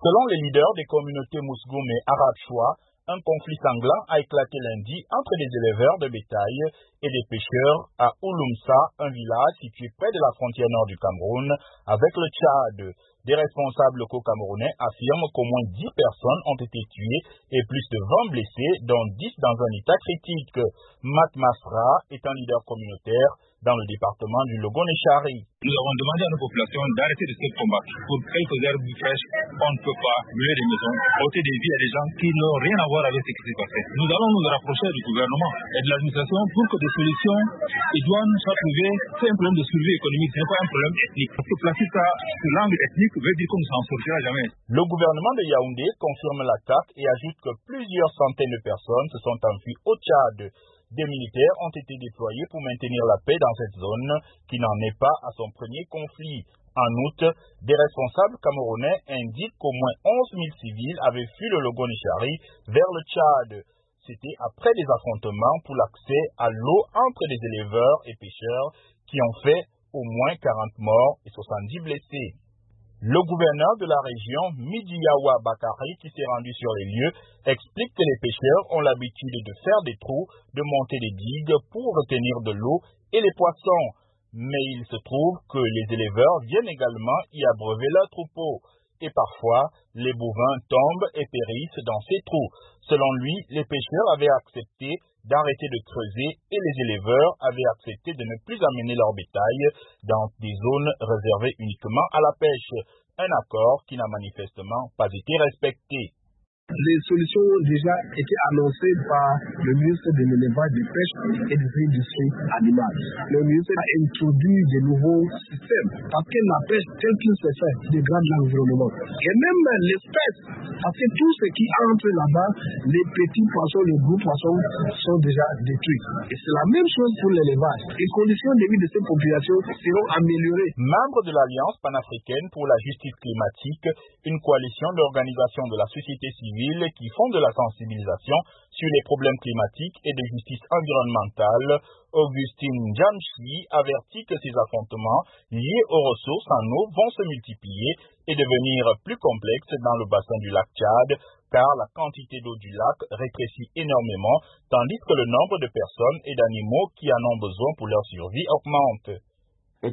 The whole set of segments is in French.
Selon les leaders des communautés Mousgoum et Arab-Choua, un conflit sanglant a éclaté lundi entre des éleveurs de bétail et des pêcheurs à Ouloumsa, un village situé près de la frontière nord du Cameroun avec le Tchad. Des responsables locaux camerounais affirment qu'au moins 10 personnes ont été tuées et plus de 20 blessés, dont 10 dans un état critique. Mat Masra est un leader communautaire dans le département du Logoné-Chari. Nous avons demandé à nos populations d'arrêter de se combattre. Pour quelques herbes fraîches, on ne peut pas brûler des maisons, ôter des vies à des gens qui n'ont rien à voir avec ce qui s'est passé. Nous allons nous rapprocher du gouvernement et de l'administration pour que des solutions idoines soient trouvées. C'est un problème de survie économique, ce n'est pas un problème ethnique. Parce que placer ça sur l'angle ethnique veut dire qu'on ne s'en sortira jamais. Le gouvernement de Yaoundé confirme l'attaque et ajoute que plusieurs centaines de personnes se sont enfuies au Tchad. Des militaires ont été déployés pour maintenir la paix dans cette zone qui n'en est pas à son premier conflit. En outre, des responsables camerounais indiquent qu'au moins 11 000 civils avaient fui le Logoné-Chari vers le Tchad. C'était après des affrontements pour l'accès à l'eau entre des éleveurs et pêcheurs qui ont fait au moins 40 morts et 70 blessés. Le gouverneur de la région, Midiyawa Bakari, qui s'est rendu sur les lieux, explique que les pêcheurs ont l'habitude de faire des trous, de monter des digues pour retenir de l'eau et les poissons. Mais il se trouve que les éleveurs viennent également y abreuver leurs troupeaux. Et parfois, les bovins tombent et périssent dans ces trous. Selon lui, les pêcheurs avaient accepté d'arrêter de creuser et les éleveurs avaient accepté de ne plus amener leur bétail dans des zones réservées uniquement à la pêche. Un accord qui n'a manifestement pas été respecté. Les solutions ont déjà été annoncées par le ministre de l'élevage, de pêche et des industries animales. Le ministre a introduit de nouveaux systèmes parce que la pêche, telle qu'il se fait, dégrade l'environnement. Et même l'espèce, parce que tout ce qui entre là-bas, les petits poissons, les gros poissons sont déjà détruits. Et c'est la même chose pour l'élevage. Les conditions de vie de ces populations seront améliorées. Membre de l'Alliance panafricaine pour la justice climatique, une coalition d'organisations de la société civile qui font de la sensibilisation sur les problèmes climatiques et de justice environnementale, Augustine Jamshi avertit que ces affrontements liés aux ressources en eau vont se multiplier et devenir plus complexes dans le bassin du lac Tchad, car la quantité d'eau du lac rétrécit énormément, tandis que le nombre de personnes et d'animaux qui en ont besoin pour leur survie augmente. Il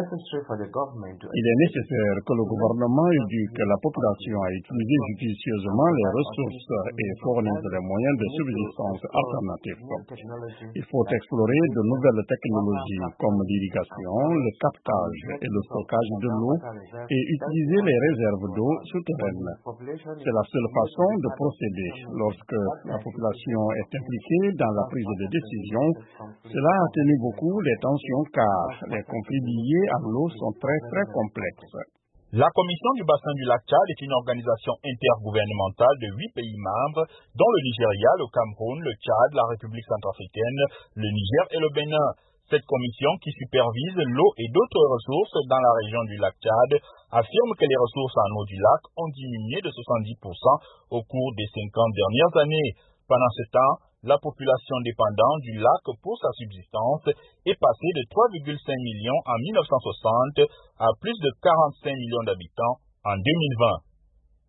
est nécessaire que le gouvernement éduque la population à utiliser judicieusement les ressources et fournisse les moyens de subsistance alternatifs. Il faut explorer de nouvelles technologies comme l'irrigation, le captage et le stockage de l'eau et utiliser les réserves d'eau souterraines. C'est la seule façon de procéder. Lorsque la population est impliquée dans la prise de décision, cela atténue beaucoup les tensions car les conflits liés à l'eau sont très complexes. La Commission du bassin du lac Tchad est une organisation intergouvernementale de 8 pays membres, dont le Nigeria, le Cameroun, le Tchad, la République centrafricaine, le Niger et le Bénin. Cette commission, qui supervise l'eau et d'autres ressources dans la région du lac Tchad, affirme que les ressources en eau du lac ont diminué de 70% au cours des 50 dernières années. Pendant ce temps, la population dépendante du lac pour sa subsistance est passée de 3,5 millions en 1960 à plus de 45 millions d'habitants en 2020.